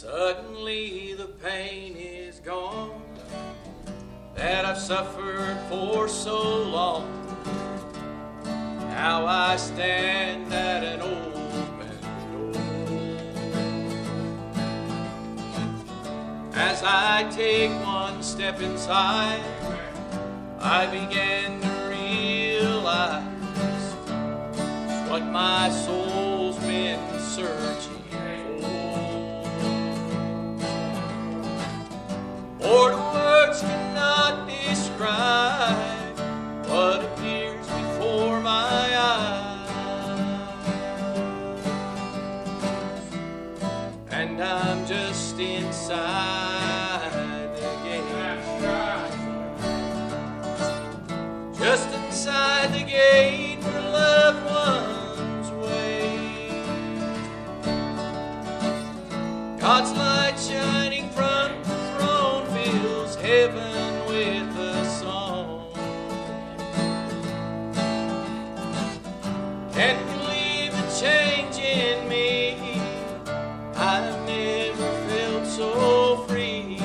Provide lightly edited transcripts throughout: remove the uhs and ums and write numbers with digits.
Suddenly the pain is gone that I've suffered for so long. Now I stand at an open door. As I take one step inside, I began to realize what my soul's been searching for. For the words cannot describe what appears before my eyes. And I'm just inside the gate. Just inside the gate where loved ones wait. God's light shining from the throne fills heaven with a song. Can't believe the change in me. I've never felt so free.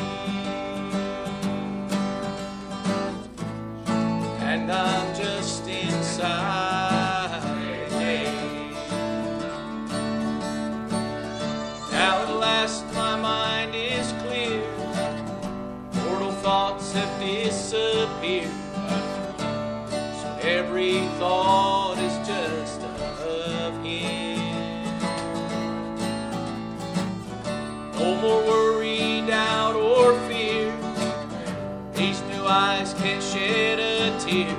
And I'm just inside the gate. Now at last my mind is clear. Mortal thoughts have disappeared. So every thought is just of Him. No more worry, doubt, or fear. These new eyes can't shed a tear.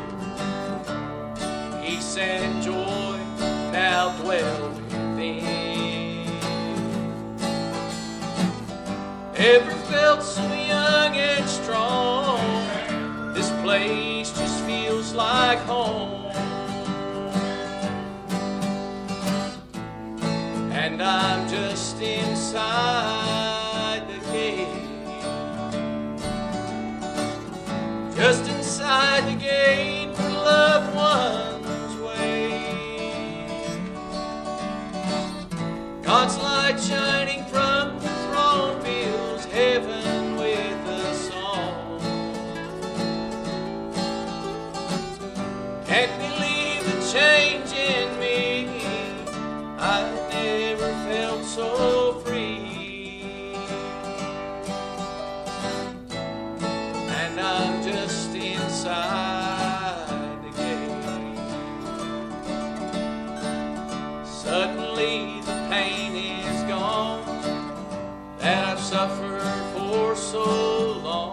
Peace and joy now dwell within. Ever felt so young and strong? This place just feels like home. And I'm just inside the gate. Just inside the gate where loved ones wait. God's light shining from the throne fills heaven with a song. Can't believe the change in me. I've never felt so free. And I'm just inside the gate. Suddenly the pain is gone that I've suffered for so long.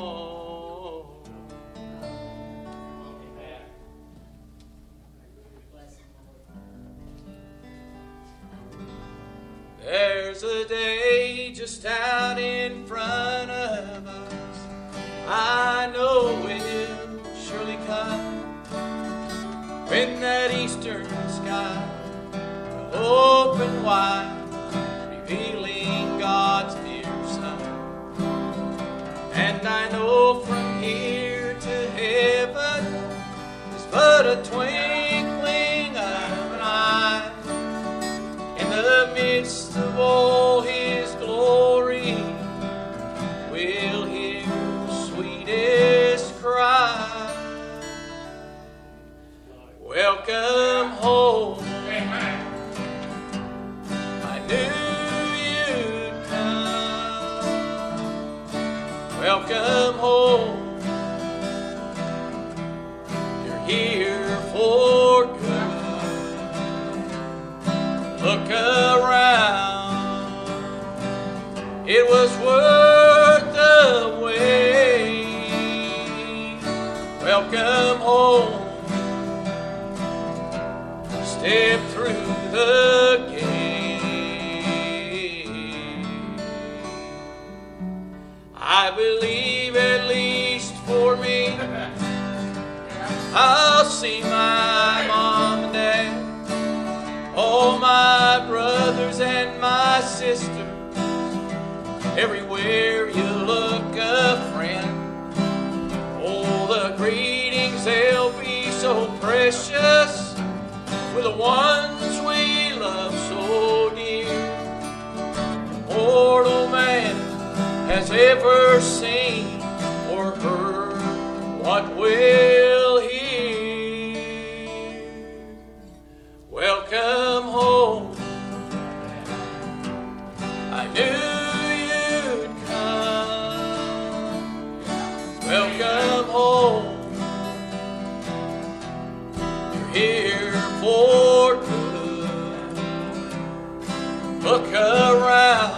There's a day just out in front of us, I know will surely come, when that eastern sky will open wide, revealing God's dear Son. And I know from here to heaven is but a twinkling of an eye. In the midst of all His glory, we'll hear the sweetest cry. Welcome home. I knew you'd come. Welcome home. You're here for good. Look around. It was worth the wait. Welcome home. Step through the gate. I believe at least for me, I'll see my mom and dad, all my brothers and my sisters. Everywhere you look, a friend. Oh, the greetings, they'll be so precious for the ones we love so dear. Mortal man ever seen or heard, what will hear? Welcome home. I knew you'd come. Welcome home. You're here for good. Look around.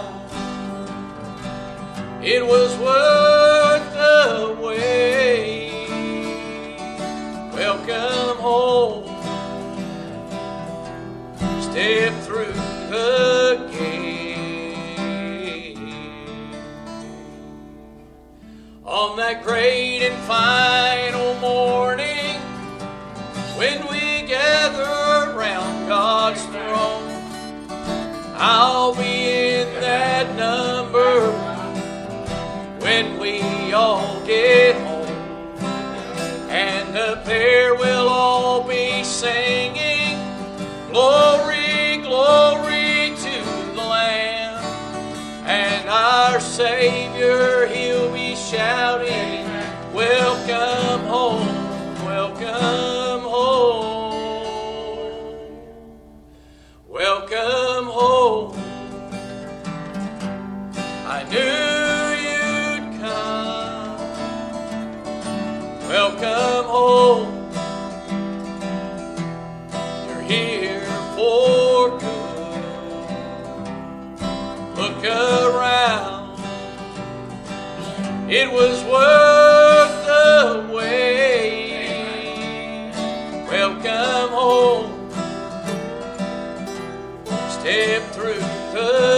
It was worth the wait. Welcome home. Step through the gate. On that great and final morning, when we gather around God's throne, I'll be in that number when we all get home, and up there we'll all be singing, glory, glory to the Lamb, and our Savior, He'll be shouting, welcome home, welcome home, welcome home. I knew welcome home. You're here for good. Look around. It was worth the wait. Welcome home. Step through the